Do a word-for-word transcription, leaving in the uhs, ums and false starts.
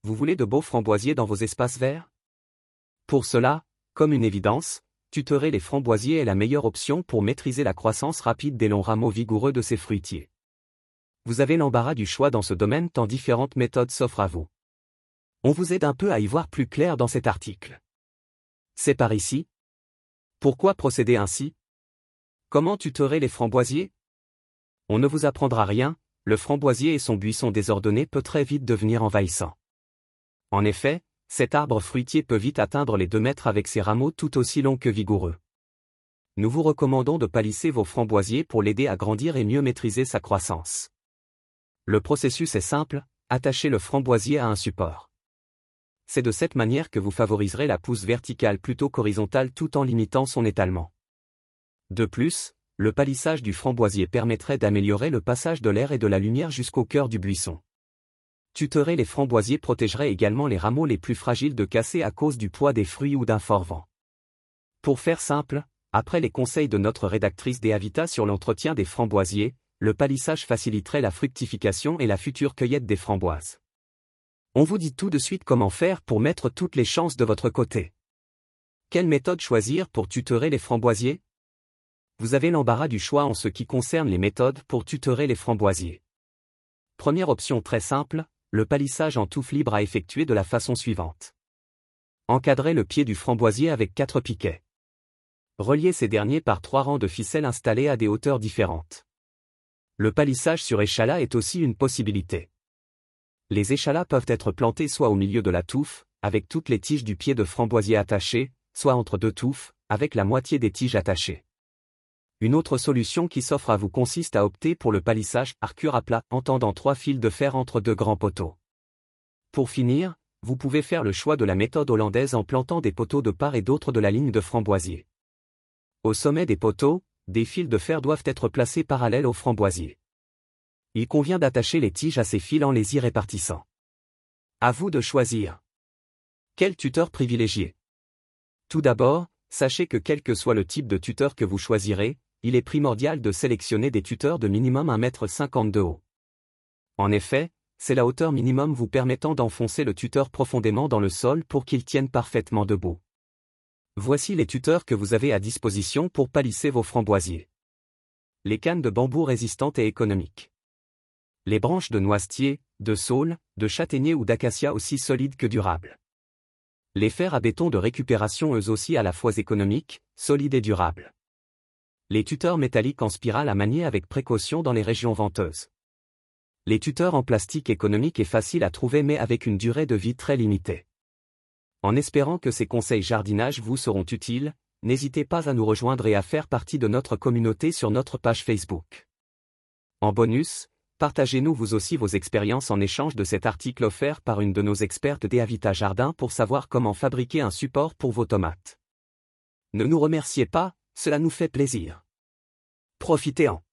Vous voulez de beaux framboisiers dans vos espaces verts? Pour cela, comme une évidence, tutorer les framboisiers est la meilleure option pour maîtriser la croissance rapide des longs rameaux vigoureux de ces fruitiers. Vous avez l'embarras du choix dans ce domaine tant différentes méthodes s'offrent à vous. On vous aide un peu à y voir plus clair dans cet article. C'est par ici. Pourquoi procéder ainsi? Comment tutorer les framboisiers? On ne vous apprendra rien, le framboisier et son buisson désordonné peut très vite devenir envahissant. En effet, cet arbre fruitier peut vite atteindre les deux mètres avec ses rameaux tout aussi longs que vigoureux. Nous vous recommandons de palisser vos framboisiers pour l'aider à grandir et mieux maîtriser sa croissance. Le processus est simple, attachez le framboisier à un support. C'est de cette manière que vous favoriserez la pousse verticale plutôt qu'horizontale tout en limitant son étalement. De plus, le palissage du framboisier permettrait d'améliorer le passage de l'air et de la lumière jusqu'au cœur du buisson. Tutorer les framboisiers protégerait également les rameaux les plus fragiles de casser à cause du poids des fruits ou d'un fort vent. Pour faire simple, après les conseils de notre rédactrice des Habitats sur l'entretien des framboisiers, le palissage faciliterait la fructification et la future cueillette des framboises. On vous dit tout de suite comment faire pour mettre toutes les chances de votre côté. Quelle méthode choisir pour tutorer les framboisiers? Vous avez l'embarras du choix en ce qui concerne les méthodes pour tutorer les framboisiers. Première option très simple, le palissage en touffe libre à effectuer de la façon suivante. Encadrez le pied du framboisier avec quatre piquets. Reliez ces derniers par trois rangs de ficelles installés à des hauteurs différentes. Le palissage sur échalas est aussi une possibilité. Les échalas peuvent être plantés soit au milieu de la touffe, avec toutes les tiges du pied de framboisier attachées, soit entre deux touffes, avec la moitié des tiges attachées. Une autre solution qui s'offre à vous consiste à opter pour le palissage arcure à plat en tendant trois fils de fer entre deux grands poteaux. Pour finir, vous pouvez faire le choix de la méthode hollandaise en plantant des poteaux de part et d'autre de la ligne de framboisier. Au sommet des poteaux, des fils de fer doivent être placés parallèles aux framboisiers. Il convient d'attacher les tiges à ces fils en les y répartissant. À vous de choisir. Quel tuteur privilégier? Tout d'abord, sachez que quel que soit le type de tuteur que vous choisirez, il est primordial de sélectionner des tuteurs de minimum un mètre cinquante de haut. En effet, c'est la hauteur minimum vous permettant d'enfoncer le tuteur profondément dans le sol pour qu'il tienne parfaitement debout. Voici les tuteurs que vous avez à disposition pour palisser vos framboisiers. Les cannes de bambou résistantes et économiques. Les branches de noisetier, de saule, de châtaignier ou d'acacia aussi solides que durables. Les fers à béton de récupération eux aussi à la fois économiques, solides et durables. Les tuteurs métalliques en spirale à manier avec précaution dans les régions venteuses. Les tuteurs en plastique économiques et faciles à trouver mais avec une durée de vie très limitée. En espérant que ces conseils jardinage vous seront utiles, n'hésitez pas à nous rejoindre et à faire partie de notre communauté sur notre page Facebook. En bonus, partagez-nous vous aussi vos expériences en échange de cet article offert par une de nos expertes des Habitats Jardin pour savoir comment fabriquer un support pour vos tomates. Ne nous remerciez pas, cela nous fait plaisir. Profitez-en.